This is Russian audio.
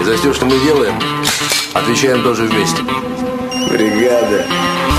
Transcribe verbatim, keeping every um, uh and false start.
И за все, что мы делаем, отвечаем тоже вместе. Бригада.